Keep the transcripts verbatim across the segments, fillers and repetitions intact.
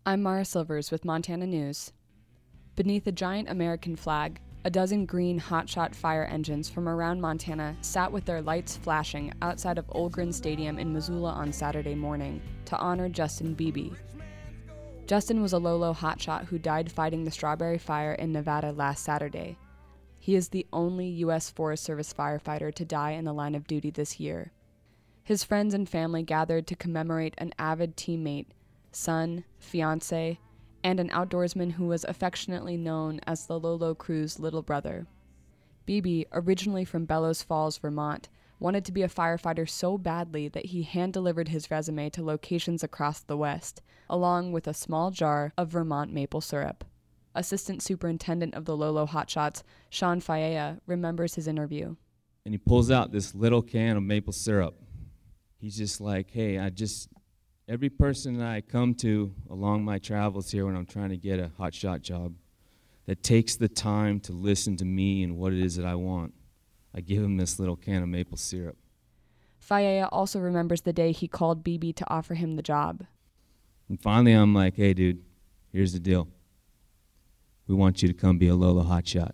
I'm Mara Silvers with Montana News. Beneath a giant American flag, a dozen green hotshot fire engines from around Montana sat with their lights flashing outside of Olgren Stadium in Missoula on Saturday morning to honor Justin Beebe. Justin was a Lolo hotshot who died fighting the Strawberry Fire in Nevada last Saturday. He is the only U S Forest Service firefighter to die in the line of duty this year. His friends and family gathered to commemorate an avid teammate, son, fiancé, and an outdoorsman who was affectionately known as the Lolo crew's little brother. Beebe, originally from Bellows Falls, Vermont, wanted to be a firefighter so badly that he hand-delivered his resume to locations across the West, along with a small jar of Vermont maple syrup. Assistant Superintendent of the Lolo Hotshots, Sean Faella, remembers his interview. And he pulls out this little can of maple syrup. He's just like, hey, I just, every person that I come to along my travels here when I'm trying to get a hotshot job that takes the time to listen to me and what it is that I want, I give him this little can of maple syrup. Faella also remembers the day he called Beebe to offer him the job. And finally I'm like, hey dude, here's the deal. We want you to come be a Lolo hotshot.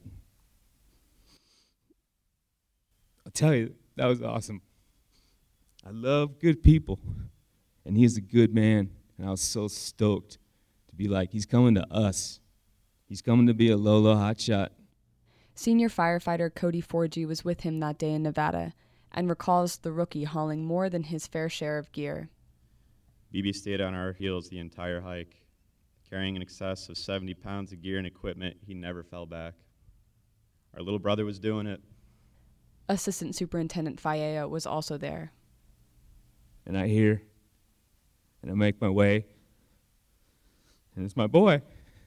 I'll tell you, that was awesome. I love good people, and he's a good man, and I was so stoked to be like, he's coming to us. He's coming to be a Lolo hotshot. Senior firefighter Cody Forgy was with him that day in Nevada and recalls the rookie hauling more than his fair share of gear. Beebe stayed on our heels the entire hike. Carrying in excess of seventy pounds of gear and equipment, he never fell back. Our little brother was doing it. Assistant Superintendent Faella was also there. And I hear, and I make my way, and it's my boy.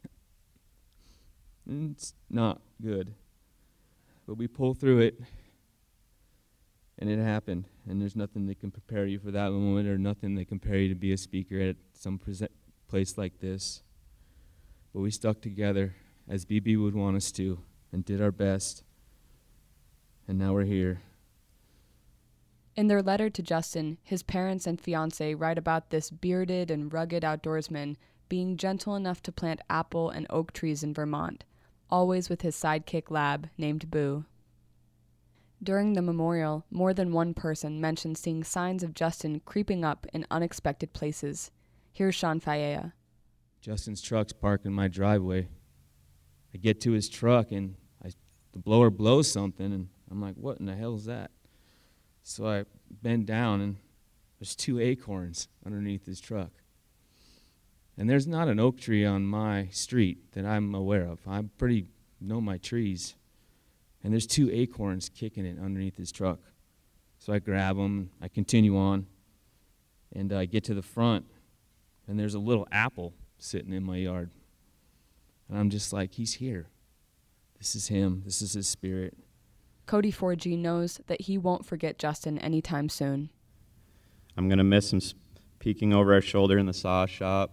And it's not good. But we pull through it, and it happened. And there's nothing that can prepare you for that moment, or nothing that can prepare you to be a speaker at some present place like this. But we stuck together as Beebe would want us to and did our best. And now we're here. In their letter to Justin, his parents and fiancé write about this bearded and rugged outdoorsman being gentle enough to plant apple and oak trees in Vermont, always with his sidekick lab named Boo. During the memorial, more than one person mentioned seeing signs of Justin creeping up in unexpected places. Here's Sean Faella. Justin's truck's parked in my driveway. I get to his truck, and I, the blower blows something, and I'm like, what in the hell is that? So I bend down, and there's two acorns underneath his truck. And there's not an oak tree on my street that I'm aware of. I pretty know my trees. And there's two acorns kicking it underneath his truck. So I grab them, I continue on, and I get to the front, and there's a little apple sitting in my yard. And I'm just like, he's here. This is him. This is his spirit. Cody Forgy knows that he won't forget Justin anytime soon. I'm going to miss him peeking over our shoulder in the saw shop.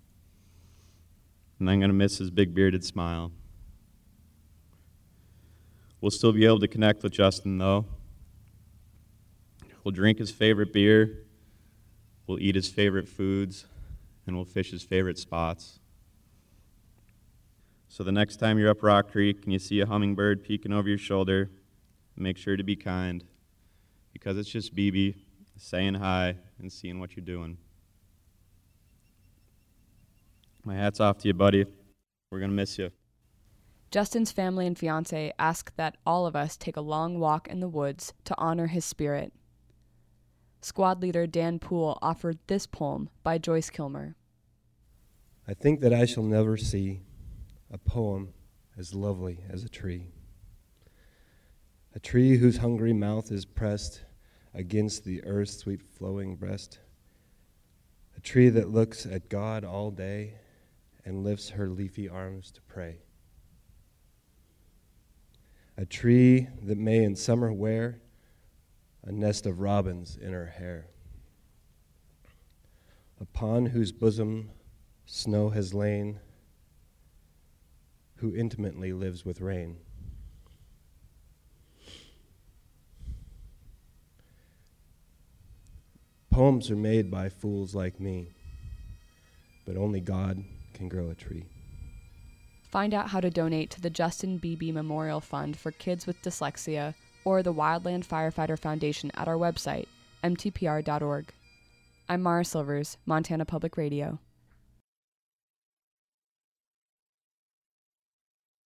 And I'm going to miss his big bearded smile. We'll still be able to connect with Justin, though. We'll drink his favorite beer. We'll eat his favorite foods. And we'll fish his favorite spots. So the next time you're up Rock Creek and you see a hummingbird peeking over your shoulder, make sure to be kind, because it's just Beebe saying hi and seeing what you're doing. My hat's off to you, buddy. We're going to miss you. Justin's family and fiancé ask that all of us take a long walk in the woods to honor his spirit. Squad leader Dan Poole offered this poem by Joyce Kilmer. I think that I shall never see a poem as lovely as a tree. A tree whose hungry mouth is pressed against the earth's sweet flowing breast. A tree that looks at God all day and lifts her leafy arms to pray. A tree that may in summer wear a nest of robins in her hair. Upon whose bosom snow has lain, who intimately lives with rain. Poems are made by fools like me, but only God can grow a tree. Find out how to donate to the Justin Beebe Memorial Fund for Kids with Dyslexia or the Wildland Firefighter Foundation at our website, m t p r dot org. I'm Mara Silvers, Montana Public Radio.